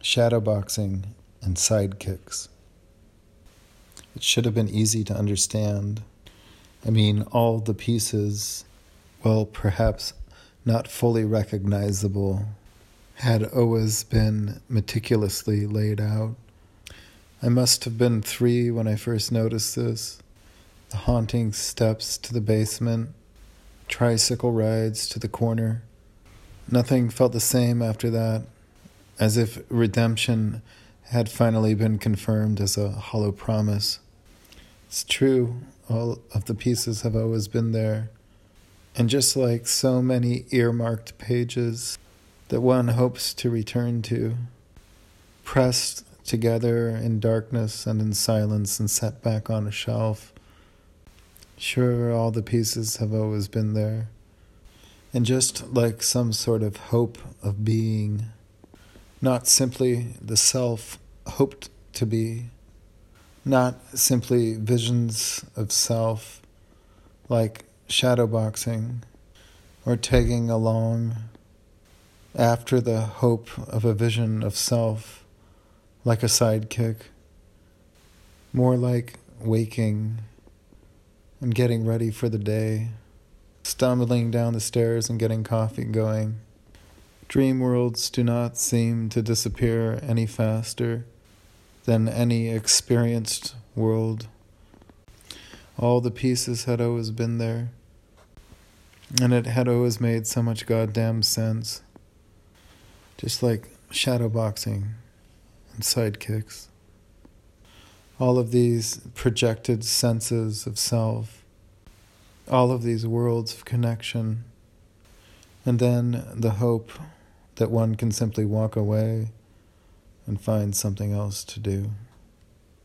shadowboxing, and sidekicks. It should have been easy to understand. I mean, all the pieces, well, perhaps not fully recognizable, had always been meticulously laid out. I must have been 3 when I first noticed this. The haunting steps to the basement, tricycle rides to the corner. Nothing felt the same after that, as if redemption had finally been confirmed as a hollow promise. It's true, all of the pieces have always been there. And just like so many earmarked pages that one hopes to return to, pressed together in darkness and in silence and set back on a shelf. Sure, all the pieces have always been there. And just like some sort of hope of being, not simply the self hoped to be, not simply visions of self like shadowboxing or tagging along after the hope of a vision of self like a sidekick, more like waking and getting ready for the day, stumbling down the stairs and getting coffee going. Dream worlds do not seem to disappear any faster than any experienced world. All the pieces had always been there, and it had always made so much goddamn sense. Just like shadowboxing and sidekicks. All of these projected senses of self, all of these worlds of connection, and then the hope that one can simply walk away and find something else to do.